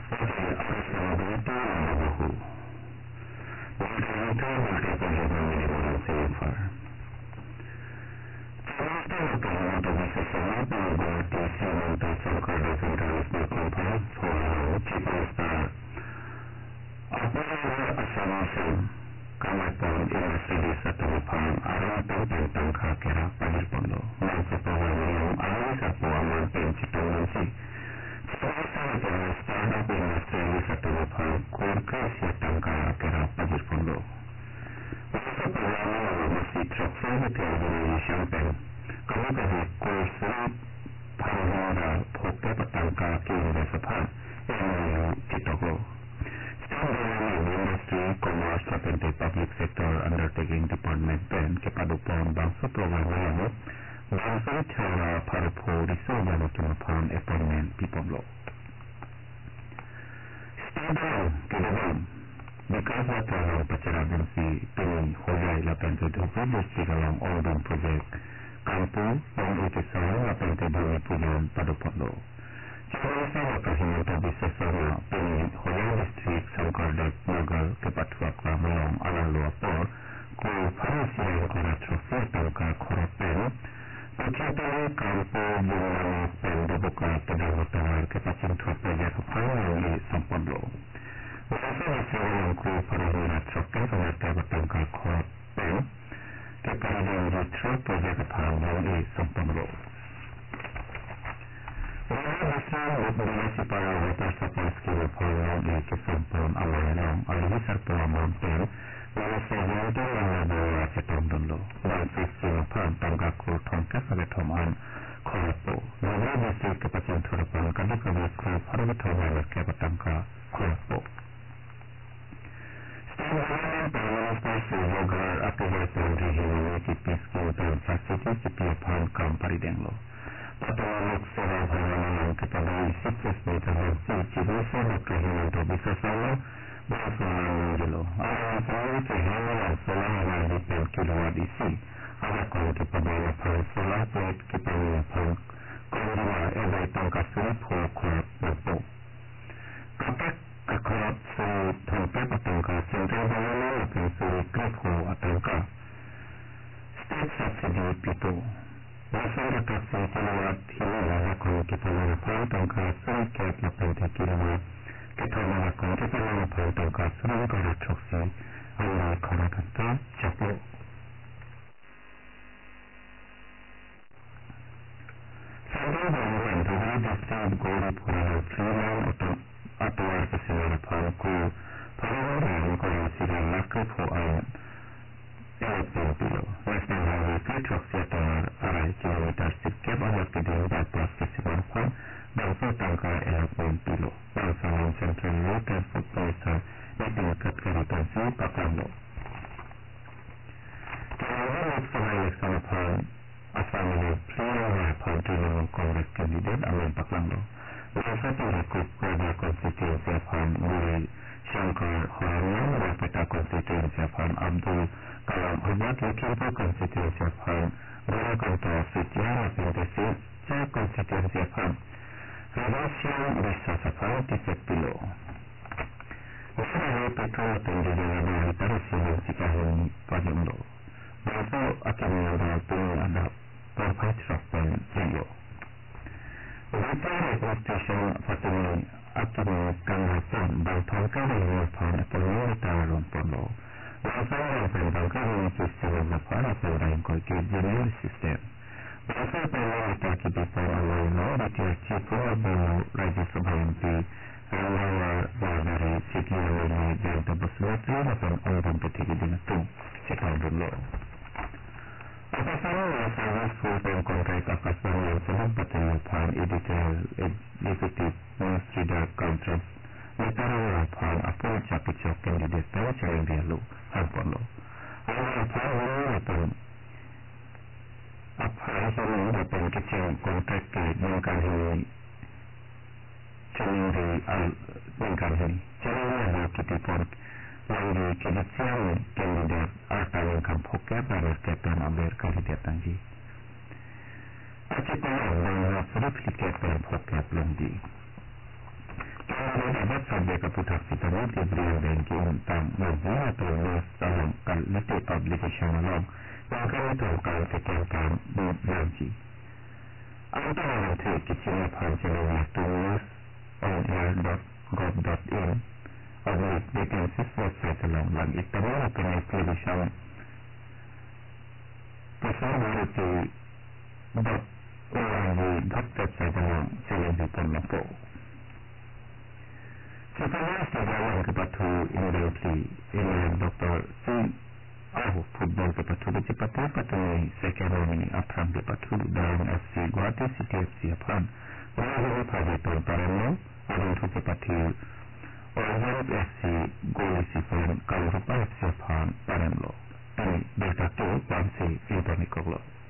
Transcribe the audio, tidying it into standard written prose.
Oke, atas nama itu Bahu. Maka itu mereka penjaga minimum silver. Terusnya untuk bisa sangat mengobati simental sangkar desentralisme kompas soal cipta apabila asal-asal kawasan industri di satu paham arah tentang kira pada pondo masuk yang alami satu aman penciptaan Sekarang adalah startup industri di satu paham kurkas yang kira pada pondo masa perjalanan masih terasa di Champagne kalau dari kursi Paramora Pokok Petangka Kiri Sepan yang Citoko Industri Commerce Atau Public Sector Undertaking Department dan kepaduan bangsa program yang bangsa cara parpo risoban tunapan appointment people Stadion kedepan because of program pacaragan si Tuni Hoyai Lapan Tujuh Industri dalam Ordon Project Kampung yang utusan Lapan Tujuh Pujian Padupondo Jika kahinan bisa sama Tuni Hoyai District Sangkardak Nagal Kepatuak Ramayong Alam Luapor Ku Parasiran Kora Trofir Tangka Korapen Pacatari Kampung Bunga Pendabuka Pedangutaran Kepacin Tropeja Kepayang di Sampondo Masa Nasiran Ku Parasiran Trofir Tangka Korapen Kepadang di Tropeja Kepayang di Sampondo Kombinasi para water supply skill program di kesampaian awalnya alih serpelaman dan walau itu mengambil setahun dulu dan sistem tanggaku tongkat pada teman korapo lalu mesti kepacian terdepan karena kebiasaan para betul kepatangka korapo setelah pengurusan sebagai aktivitas regional CP skill dan fasiliti CP pan paridenglo Patuh serang halaman kepada sikap intervensi cibasa kehilangan untuk bisa sama bersamaan menjelo. Orang selalu kehilangan selama di kilowatt isi. Ada kalau kepada lapan solar plate kepada lapan kondisi ada tangkas seribu kuat berpo. Kapak kekerap seri tempat tangkas sentral bangunan lapan seri kripo atangka. State subsidy people. Masyarakat kilowatt ini melakukan kita melakukan tangka serikat 80 kilowatt kita melakukan kita melakukan tangka serikat retroksi anda kata capek sampai dengan dari dasar gori pura trilan atau keseluruhan pangku para orang konsider laku puan Elektron Pilo National Highway Petrol Theater Arai Kilometer Sikap Anak Kedeng Batas Kesimarpan Bangsa Tangka Elektron Pilo Bangsa Lain Central Road Transport Police di tingkat Keritansi Pakando Kemudian Laksana Laksanapan Asalnya Pria Harapan Tunangan Kongres Kandidat Amin Pakando Bangsa Tingkuk Pada Konstitusi Apan Muri Shankar Horangan dan Peta Konstitusi Apan Abdul Kalam Ahmad Wakil Konstitusi Apan Gora Kantor Sejarah Pintesi Saya Konstitusi Apan Relasian Bisa Apan Tisek Pilo Usaha Petrol dan Jajaran dari Parisian Sikahin Pajundo Bangsa akhirnya berarti ada Perpaitraf dan Rio Wajah Rekonstruction Fatimi akhirnya Kangapan Bangtangka dan Yapan atau Militaran Pono Bahasa yang tentangkan dengan sistem lepas atau lain kolektif general sistem. Bahasa pemerintah kehidupan awalnya ditiaci pula Raja Subhanti Rawar dari segi awalnya dan terbesuatu dan orang ketiga dengan itu setahun dulu. Apa salah yang sangat full-time kontrak akasan yang sedang pertemuan editorial executive ministry dan contract Negara Lapan apa capit-capit kandidat tahu cara dia lu apa lo apa ini apa ini dapat kecil kontrak dengan ini sendiri dengan ini cara ada kita pun lagi kecil kandidat akan yang kampoknya pada ketan ambil kandidat lagi aja kalau dengan sertifikat kampoknya belum di dapat saja keputar fitamu di beliau banking tentang mazina tulis dalam kalite publication along yang kami tahu kegiatan di Nancy. Antara nanti kecilnya panjangnya tulis on-air.gov.in Oblik vacancies website along lang itamu akan television personality.org.website along challenge po. Setelah sejalan kepatu immediately inilah Dr. Si football kepatu bercepatu patui sekarang apram kepatu dalam FC Guwahati City FC apram walaupun pagi paramo orang tu kepatu orang FC Golisi Fan kalau rupa FC apram paramo ini berkatu pansi Anthony Koglo